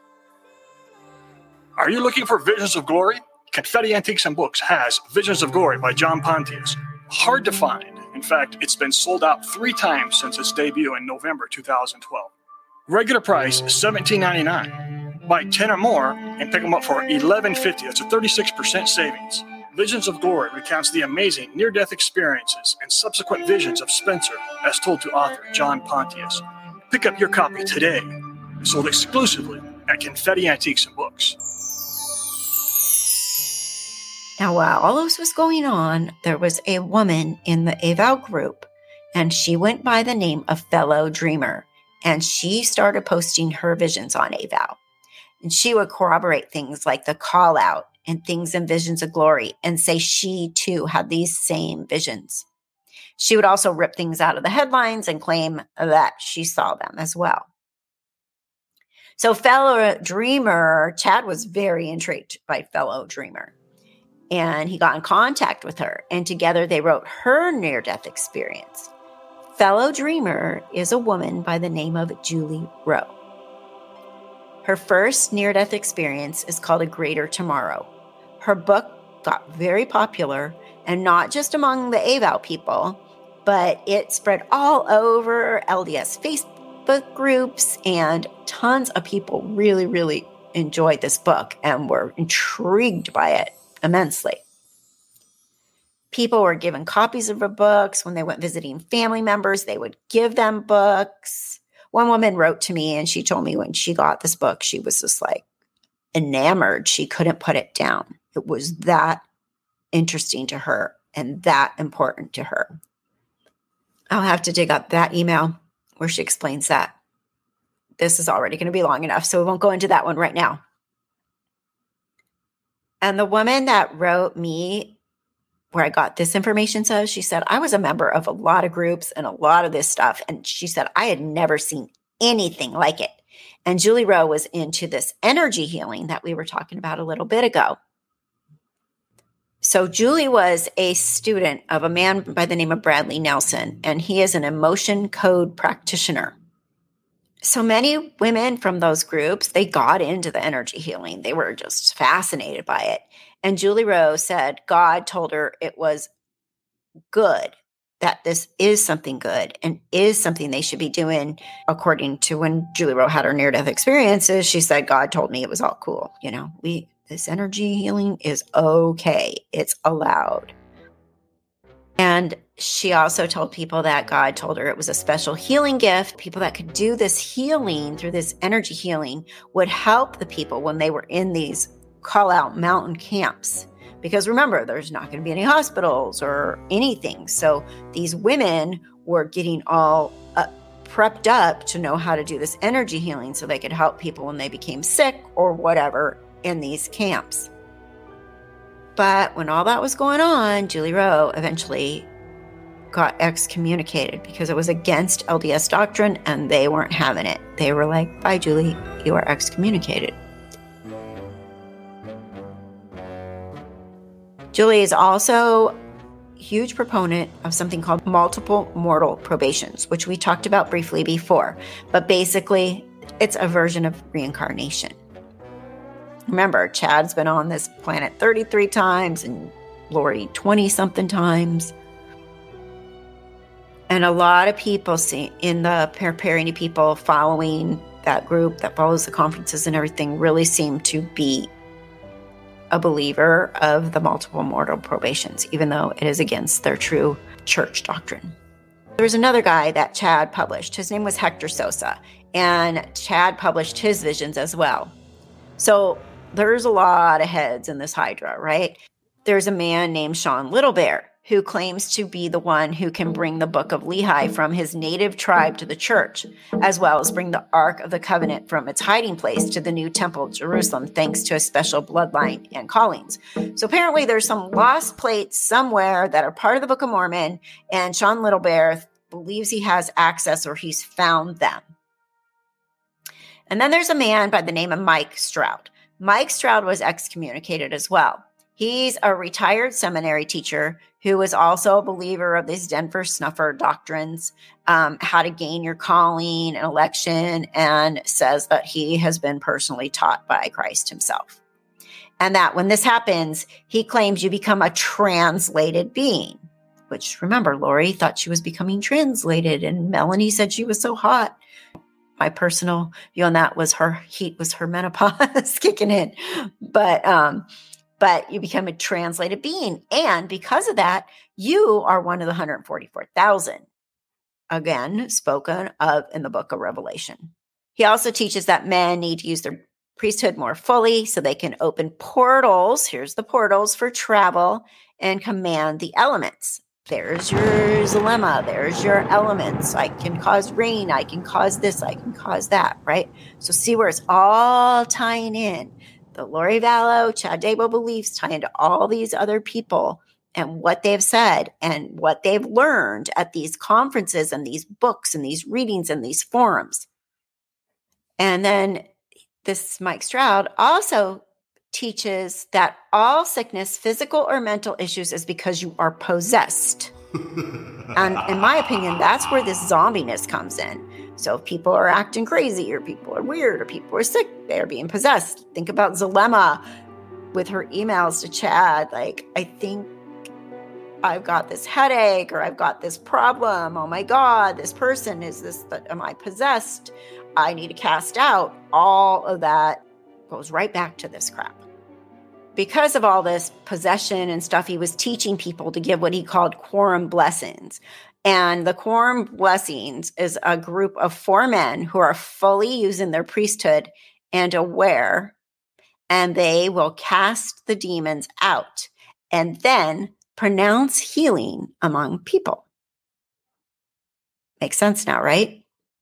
Are you looking for Visions of Glory? Confetti Antiques and Books has Visions of Glory by John Pontius. Hard to find. In fact, it's been sold out three times since its debut in November two thousand twelve. Regular price is seventeen ninety-nine. Buy ten or more and pick them up for eleven fifty. That's a thirty-six percent savings. Visions of Glory recounts the amazing near-death experiences and subsequent visions of Spencer as told to author John Pontius. Pick up your copy today. Sold exclusively at Confetti Antiques and Books. Now, while all this was going on, there was a woman in the Eval group, and she went by the name of Fellow Dreamer, and she started posting her visions on Eval. And she would corroborate things like the call out and things in Visions of Glory and say she too had these same visions. She would also rip things out of the headlines and claim that she saw them as well. So Fellow Dreamer, Chad was very intrigued by Fellow Dreamer. And he got in contact with her, and together they wrote her near-death experience. Fellow Dreamer is a woman by the name of Julie Rowe. Her first near-death experience is called A Greater Tomorrow. Her book got very popular, and not just among the Eval people, but it spread all over L D S Facebook groups, and tons of people really, really enjoyed this book and were intrigued by it immensely. People were given copies of her books. When they went visiting family members, they would give them books. One woman wrote to me and she told me when she got this book, she was just like enamored. She couldn't put it down. It was that interesting to her and that important to her. I'll have to dig up that email where she explains that. This is already going to be long enough, so we won't go into that one right now. And the woman that wrote me where I got this information says, she said, I was a member of a lot of groups and a lot of this stuff. And she said, I had never seen anything like it. And Julie Rowe was into this energy healing that we were talking about a little bit ago. So Julie was a student of a man by the name of Bradley Nelson, and he is an emotion code practitioner. So many women from those groups, they got into the energy healing. They were just fascinated by it. And Julie Rowe said God told her it was good, that this is something good and is something they should be doing. According to when Julie Rowe had her near-death experiences, she said, God told me it was all cool. You know, we this energy healing is okay. It's allowed. And she also told people that God told her it was a special healing gift. People that could do this healing through this energy healing would help the people when they were in these call-out mountain camps. Because remember, there's not going to be any hospitals or anything. So these women were getting all uh, prepped up to know how to do this energy healing so they could help people when they became sick or whatever in these camps. But when all that was going on, Julie Rowe eventually got excommunicated because it was against L D S doctrine and they weren't having it. They were like, bye, Julie, you are excommunicated. Julie is also a huge proponent of something called multiple mortal probations, which we talked about briefly before. But basically, it's a version of reincarnation. Remember, Chad's been on this planet thirty-three times and Lori twenty-something times. And a lot of people see in the preparing people following that group that follows the conferences and everything really seem to be a believer of the multiple mortal probations, even though it is against their true church doctrine. There was another guy that Chad published. His name was Hector Sosa, and Chad published his visions as well. So there's a lot of heads in this Hydra, right? There's a man named Sean Little Bear who claims to be the one who can bring the Book of Lehi from his native tribe to the church, as well as bring the Ark of the Covenant from its hiding place to the new temple of Jerusalem, thanks to a special bloodline and callings. So apparently there's some lost plates somewhere that are part of the Book of Mormon, and Sean Little Bear believes he has access or he's found them. And then there's a man by the name of Mike Stroud. Mike Stroud was excommunicated as well. He's a retired seminary teacher who is also a believer of these Denver snuffer doctrines, um, how to gain your calling and election, and says that he has been personally taught by Christ himself. And that when this happens, he claims you become a translated being, which, remember, Lori thought she was becoming translated, and Melanie said she was so hot. My personal view on that was her heat was her menopause kicking in. But, um, but you become a translated being. And because of that, you are one of the one hundred forty-four thousand, again, spoken of in the book of Revelation. He also teaches that men need to use their priesthood more fully so they can open portals. Here's the portals for travel and command the elements. There's your Zulema. There's your elements. I can cause rain. I can cause this. I can cause that, right? So see where it's all tying in. The Lori Vallow, Chad Daybell beliefs tie into all these other people and what they've said and what they've learned at these conferences and these books and these readings and these forums. And then this Mike Stroud also teaches that all sickness, physical or mental issues, is because you are possessed. And in my opinion, that's where this zombiness comes in. So if people are acting crazy or people are weird or people are sick, they're being possessed. Think about Zulema with her emails to Chad. Like, I think I've got this headache or I've got this problem. Oh my God, this person is this, am I possessed? I need to cast out. All of that goes right back to this crap. Because of all this possession and stuff, he was teaching people to give what he called quorum blessings. And the quorum blessings is a group of four men who are fully using their priesthood and aware, and they will cast the demons out and then pronounce healing among people. Makes sense now, right?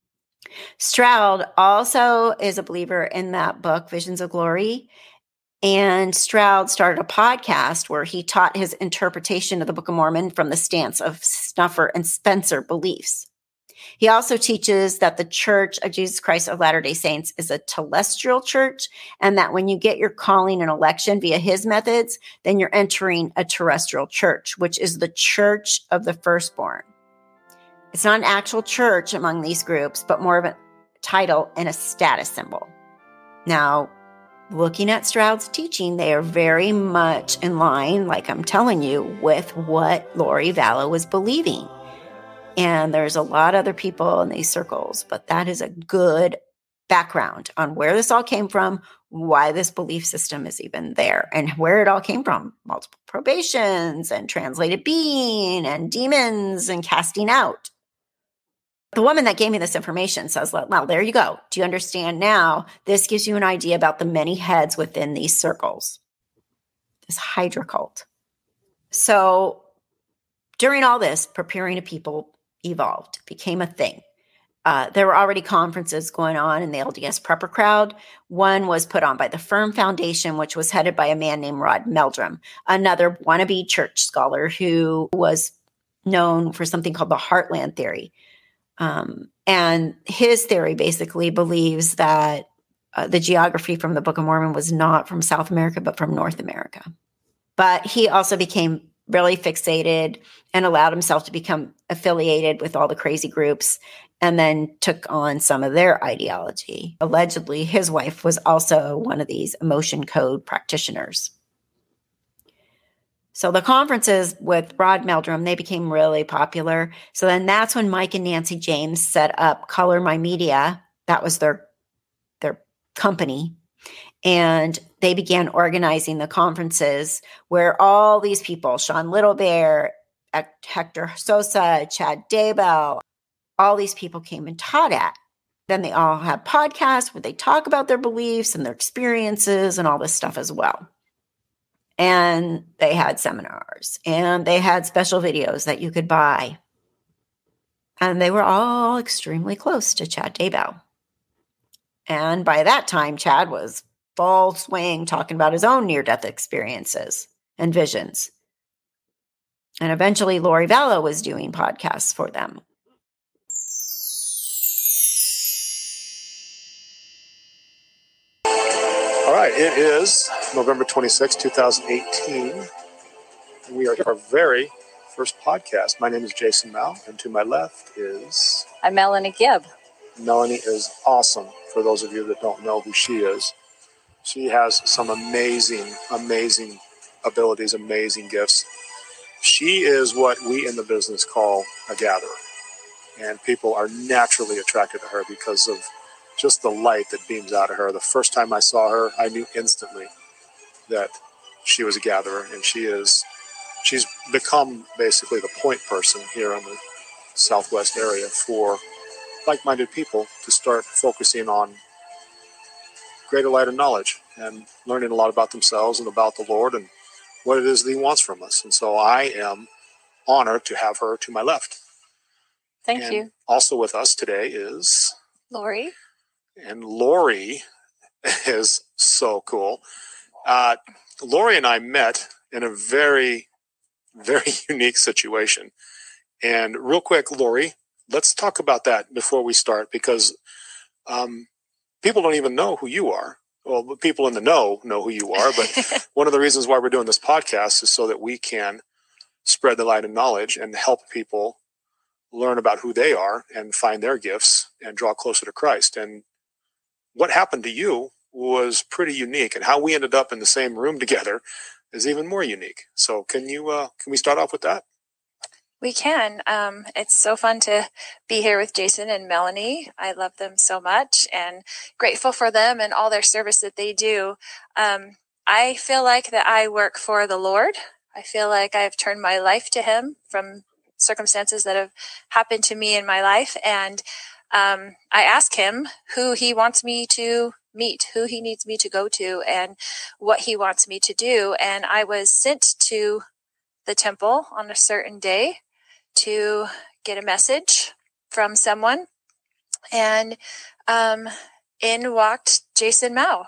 Stroud also is a believer in that book, Visions of Glory. And Stroud started a podcast where he taught his interpretation of the Book of Mormon from the stance of Snuffer and Spencer beliefs. He also teaches that the Church of Jesus Christ of Latter-day Saints is a telestial church, and that when you get your calling and election via his methods, then you're entering a terrestrial church, which is the church of the firstborn. It's not an actual church among these groups, but more of a title and a status symbol. Now, looking at Stroud's teaching, they are very much in line, like I'm telling you, with what Lori Vallow was believing. And there's a lot of other people in these circles, but that is a good background on where this all came from, why this belief system is even there, and where it all came from. Multiple probations and translated being and demons and casting out. The woman that gave me this information says, well, there you go. Do you understand now? This gives you an idea about the many heads within these circles, this Hydra cult. So during all this, preparing a people evolved, became a thing. Uh, there were already conferences going on in the L D S prepper crowd. One was put on by the Firm Foundation, which was headed by a man named Rod Meldrum, another wannabe church scholar who was known for something called the Heartland Theory. Um, and his theory basically believes that uh, the geography from the Book of Mormon was not from South America, but from North America. But he also became really fixated and allowed himself to become affiliated with all the crazy groups and then took on some of their ideology. Allegedly, his wife was also one of these emotion code practitioners. So the conferences with Rod Meldrum, they became really popular. So then that's when Mike and Nancy James set up Color My Media. That was their, their company. And they began organizing the conferences where all these people, Sean Little Bear, Hector Sosa, Chad Daybell, all these people came and taught at. Then they all had podcasts where they talk about their beliefs and their experiences and all this stuff as well. And they had seminars and they had special videos that you could buy. And they were all extremely close to Chad Daybell. And by that time, Chad was full swing talking about his own near-death experiences and visions. And eventually Lori Vallow was doing podcasts for them. All right, it is November twenty-sixth, twenty eighteen. We are, are very first podcast. My name is Jason Mao, and to my left is... I'm Melanie Gibb. Melanie is awesome. For those of you that don't know who she is, she has some amazing, amazing abilities, amazing gifts. She is what we in the business call a gatherer. And people are naturally attracted to her because of just the light that beams out of her. The first time I saw her, I knew instantly that she was a gatherer, and she is, she's become basically the point person here in the Southwest area for like-minded people to start focusing on greater light and knowledge and learning a lot about themselves and about the Lord and what it is that he wants from us. And so I am honored to have her to my left. Thank and you. Also with us today is Lori. And Lori is so cool. Uh, Lori and I met in a very, very unique situation. And real quick, Lori, let's talk about that before we start, because um, people don't even know who you are. Well, people in the know know who you are, but one of the reasons why we're doing this podcast is so that we can spread the light of knowledge and help people learn about who they are and find their gifts and draw closer to Christ. And what happened to you was pretty unique, and how we ended up in the same room together is even more unique. So can you, uh, can we start off with that? We can. Um, it's so fun to be here with Jason and Melanie. I love them so much and grateful for them and all their service that they do. Um, I feel like that I work for the Lord. I feel like I've turned my life to him from circumstances that have happened to me in my life. And um, I ask him who he wants me to meet, who he needs me to go to, and what he wants me to do. And I was sent to the temple on a certain day to get a message from someone. And um, in walked Jason Mao.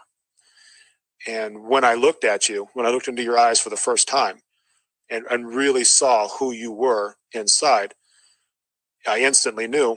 And when I looked at you, when I looked into your eyes for the first time and, and really saw who you were inside, I instantly knew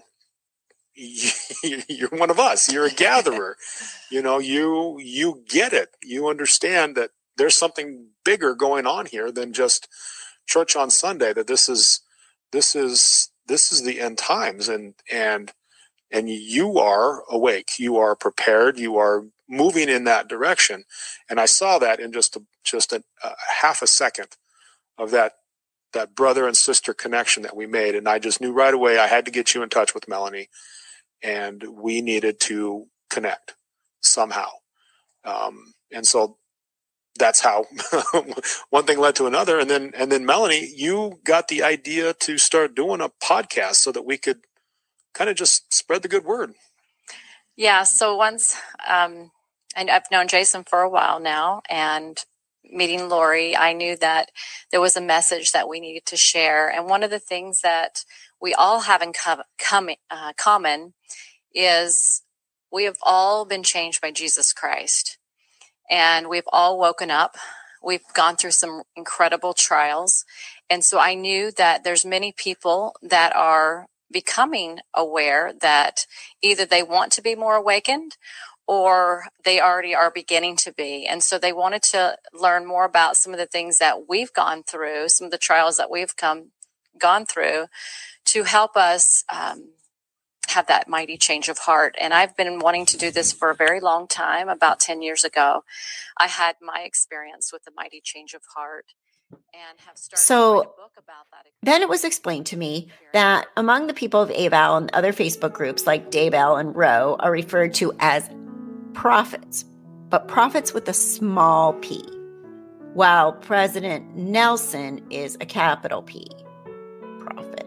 you're one of us. You're a gatherer. You know, you you get it. You understand that there's something bigger going on here than just church on Sunday, that this is this is this is the end times, and and and you are awake, you are prepared, you are moving in that direction. And I saw that in just a, just a, a half a second of that that brother and sister connection that we made, and I just knew right away I had to get you in touch with Melanie, and we needed to connect somehow. Um, and so that's how one thing led to another. And then, and then Melanie, you got the idea to start doing a podcast so that we could kind of just spread the good word. Yeah. So once, um, and I've known Jason for a while now, and meeting Lori, I knew that there was a message that we needed to share. And one of the things that we all have in com- com- uh, common is we have all been changed by Jesus Christ. And we've all woken up. We've gone through some incredible trials. And so I knew that there's many people that are becoming aware that either they want to be more awakened or they already are beginning to be. And so they wanted to learn more about some of the things that we've gone through, some of the trials that we've come gone through, to help us um, have that mighty change of heart. And I've been wanting to do this for a very long time. About ten years ago, I had my experience with the mighty change of heart and have started so, to write a book about that. Then it was explained to me that among the people of Aval and other Facebook groups like Daybell and Roe are referred to as prophets, but prophets with a small p, while President Nelson is a capital P, prophet.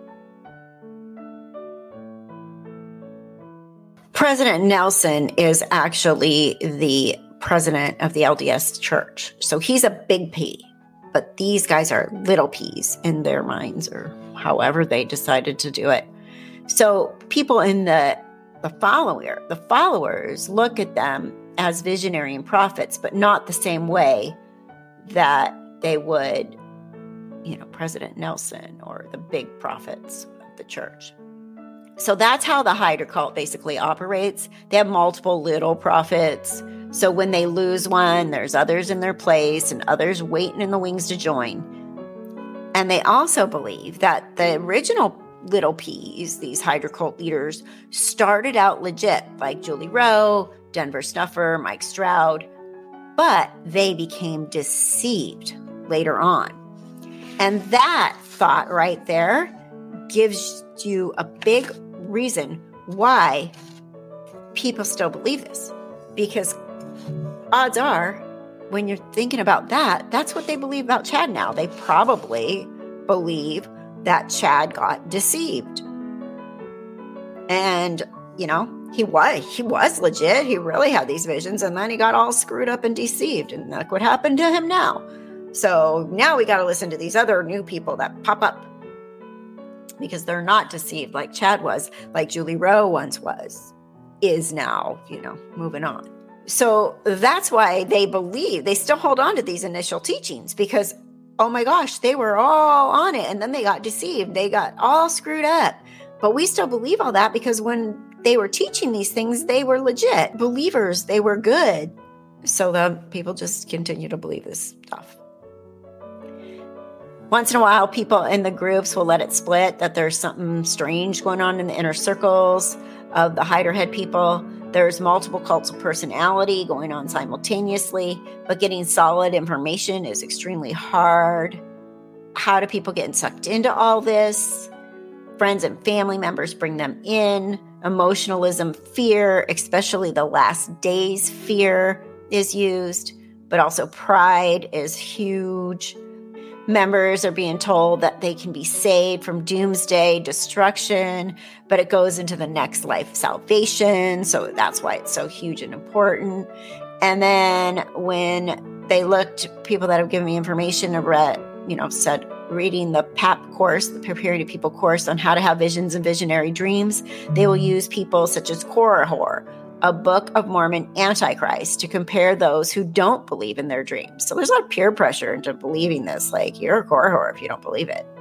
President Nelson is actually the president of the L D S Church. So he's a big P, but these guys are little P's in their minds, or however they decided to do it. So people in the the follower, the followers look at them as visionary and prophets, but not the same way that they would, you know, President Nelson or the big prophets of the church. So that's how the Hyder cult basically operates. They have multiple little prophets. So when they lose one, there's others in their place and others waiting in the wings to join. And they also believe that the original Little P's, these hydrocult leaders, started out legit, like Julie Rowe, Denver Snuffer, Mike Stroud, but they became deceived later on. And that thought right there gives you a big reason why people still believe this. Because odds are, when you're thinking about that, that's what they believe about Chad now. They probably believe that Chad got deceived. And, you know, he was, he was legit. He really had these visions, and then he got all screwed up and deceived. And look what happened to him now. So now we got to listen to these other new people that pop up because they're not deceived like Chad was, like Julie Rowe once was, is now, you know, moving on. So that's why they believe, they still hold on to these initial teachings because, oh my gosh, they were all on it and then they got deceived. They got all screwed up. But we still believe all that because when they were teaching these things, they were legit believers. They were good. So the people just continue to believe this stuff. Once in a while, people in the groups will let it split that there's something strange going on in the inner circles of the Hiderhead people. There's multiple cults of personality going on simultaneously, but getting solid information is extremely hard. How do people get sucked into all this? Friends and family members bring them in. Emotionalism, fear, especially the last days fear is used, but also pride is huge. Members are being told that they can be saved from doomsday destruction, but it goes into the next life salvation. So that's why it's so huge and important. And then when they looked, people that have given me information have read, you know, said reading the P A P course, the Preparing to People course on how to have visions and visionary dreams, they will use people such as Korihor, a Book of Mormon Antichrist, to compare those who don't believe in their dreams. So there's a lot of peer pressure into believing this. Like, you're a Korihor if you don't believe it.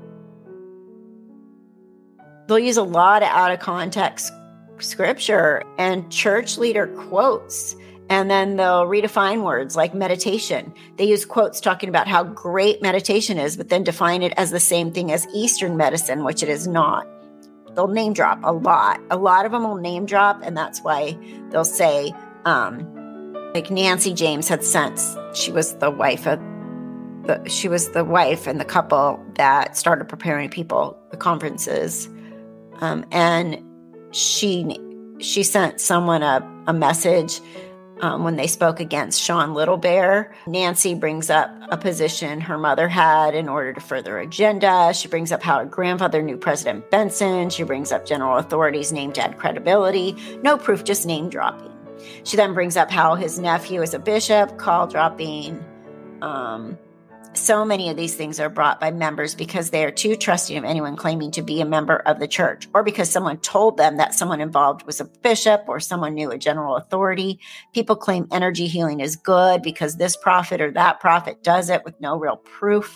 They'll use a lot of out of context scripture and church leader quotes. And then they'll redefine words like meditation. They use quotes talking about how great meditation is, but then define it as the same thing as Eastern medicine, which it is not. They'll name drop a lot. A lot of them will name drop, and that's why they'll say, um, like Nancy James had sense. She was the wife of the. She was the wife and the couple that started Preparing People, the conferences, um, and she she sent someone a a message. Um, when they spoke against Sean Little Bear. Nancy brings up a position her mother had in order to further agenda. She brings up how her grandfather knew President Benson. She brings up general authorities' name to add credibility. No proof, just name dropping. She then brings up how his nephew is a bishop, call dropping. Um, so many of these things are brought by members because they are too trusting of anyone claiming to be a member of the church, or because someone told them that someone involved was a bishop or someone knew a general authority. People claim energy healing is good because this prophet or that prophet does it with no real proof.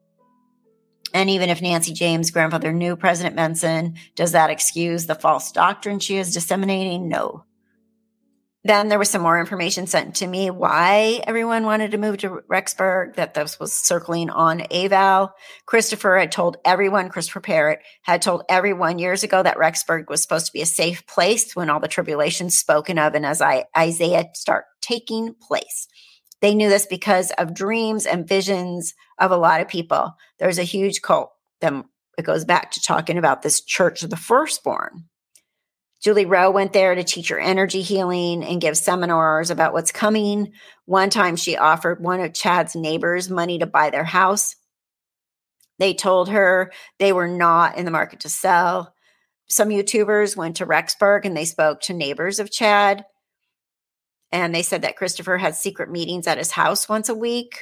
And even if Nancy James' grandfather knew President Benson, does that excuse the false doctrine she is disseminating? No. Then there was some more information sent to me why everyone wanted to move to Rexburg, that this was circling on A V A L. Christopher had told everyone, Christopher Parrott had told everyone years ago that Rexburg was supposed to be a safe place when all the tribulations spoken of and as I, Isaiah start taking place. They knew this because of dreams and visions of a lot of people. There's a huge cult. Then it goes back to talking about this Church of the Firstborn. Julie Rowe went there to teach her energy healing and give seminars about what's coming. One time she offered one of Chad's neighbors money to buy their house. They told her they were not in the market to sell. Some YouTubers went to Rexburg and they spoke to neighbors of Chad. And they said that Christopher had secret meetings at his house once a week.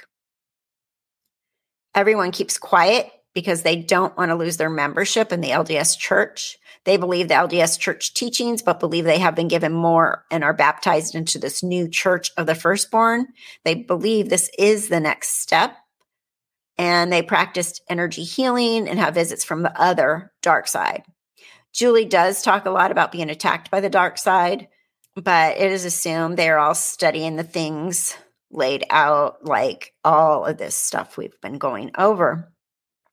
Everyone keeps quiet because they don't want to lose their membership in the L D S Church. They believe the L D S Church teachings, but believe they have been given more and are baptized into this new Church of the Firstborn. They believe this is the next step. And they practiced energy healing and have visits from the other dark side. Julie does talk a lot about being attacked by the dark side, but it is assumed they're all studying the things laid out, like all of this stuff we've been going over.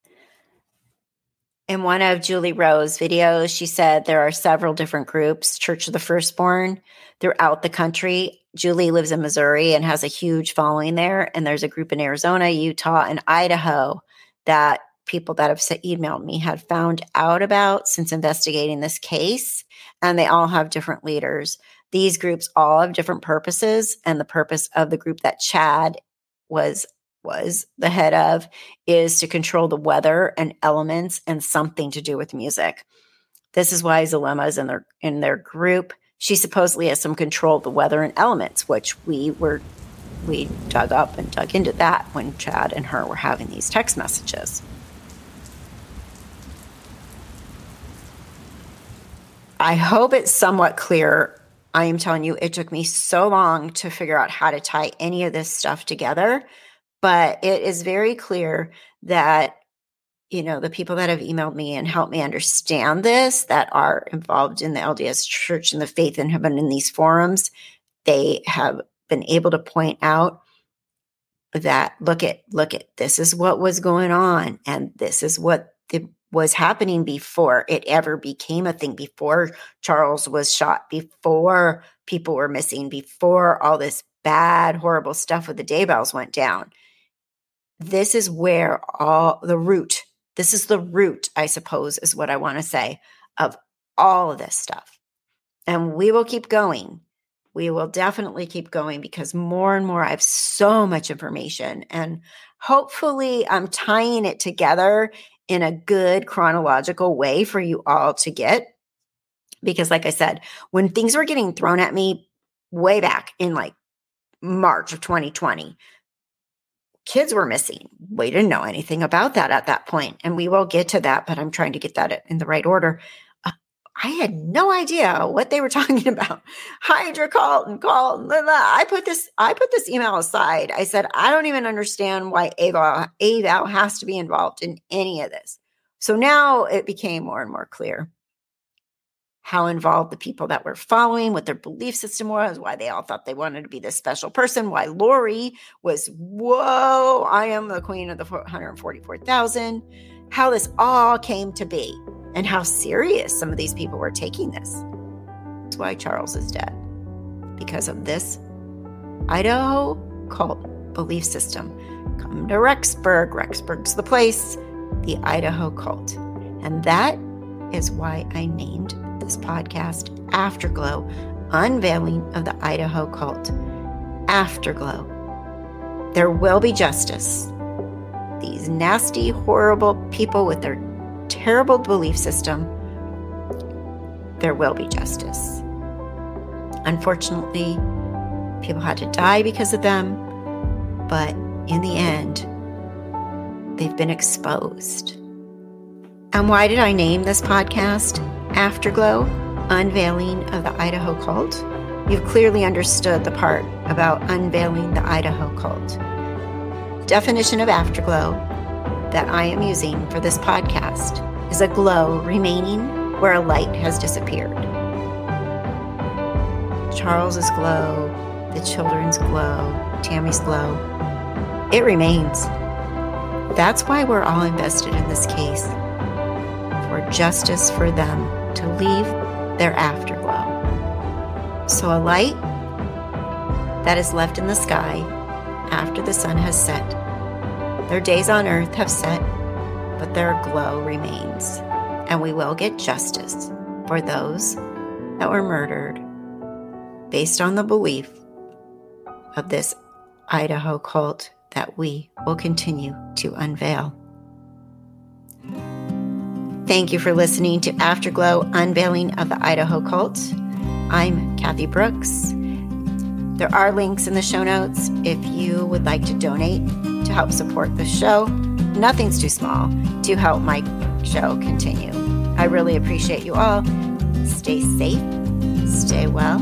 In one of Julie Rowe's videos, she said there are several different groups, Church of the Firstborn, throughout the country. Julie lives in Missouri and has a huge following there. And there's a group in Arizona, Utah, and Idaho that people that have emailed me had found out about since investigating this case. And they all have different leaders. These groups all have different purposes. And the purpose of the group that Chad was was the head of is to control the weather and elements and something to do with music. This is why Zulema is in their in their group. She supposedly has some control of the weather and elements, which we were we dug up and dug into that when Chad and her were having these text messages. I hope it's somewhat clear. I am telling you, it took me so long to figure out how to tie any of this stuff together. But it is very clear that, you know, the people that have emailed me and helped me understand this, that are involved in the L D S Church and the faith and have been in these forums, they have been able to point out that, look at, look at, this is what was going on. And this is what the, was happening before it ever became a thing, before Charles was shot, before people were missing, before all this bad, horrible stuff with the Daybells went down. This is where all the root, this is the root, I suppose, is what I want to say, of all of this stuff. And we will keep going. We will definitely keep going because more and more I have so much information. And hopefully I'm tying it together in a good chronological way for you all to get. Because like I said, when things were getting thrown at me way back in like March of twenty twenty, kids were missing. We didn't know anything about that at that point. And we will get to that, but I'm trying to get that in the right order. Uh, I had no idea what they were talking about. Hydra Colton, Colton, blah, blah. I put this, I put this email aside. I said, I don't even understand why Aval, Aval has to be involved in any of this. So now it became more and more clear how involved the people that were following, what their belief system was, why they all thought they wanted to be this special person, why Lori was, whoa, I am the queen of the one hundred forty-four thousand, how this all came to be, and how serious some of these people were taking this. That's why Charles is dead, because of this Idaho cult belief system. Come to Rexburg. Rexburg's the place, the Idaho cult. And that is why I named this podcast Afterglow, Unveiling of the Idaho Cult. Afterglow. There will be justice. These nasty, horrible people with their terrible belief system, there will be justice. Unfortunately, people had to die because of them, but in the end, they've been exposed. And why did I name this podcast Afterglow, Unveiling of the Idaho Cult? You've clearly understood the part about unveiling the Idaho cult. The definition of afterglow that I am using for this podcast is a glow remaining where a light has disappeared. Charles's glow, the children's glow, Tammy's glow, it remains. That's why we're all invested in this case, for justice for them to leave their afterglow. So a light that is left in the sky after the sun has set. Their days on earth have set, but their glow remains. And we will get justice for those that were murdered based on the belief of this Idaho cult that we will continue to unveil. Thank you for listening to Afterglow, Unveiling of the Idaho Cult. I'm Kathy Brooks. There are links in the show notes if you would like to donate to help support the show. Nothing's too small to help my show continue. I really appreciate you all. Stay safe, stay well,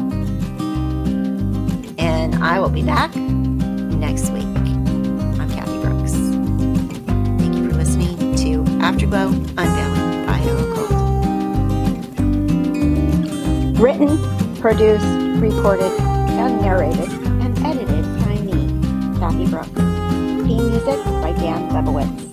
and I will be back next week. I'm Kathy Brooks. Thank you for listening to Afterglow, Unveiling the Idaho Cult. Written, produced, recorded, and narrated, and edited by me, Kathy Brooks. Theme music by Dan Lebowitz.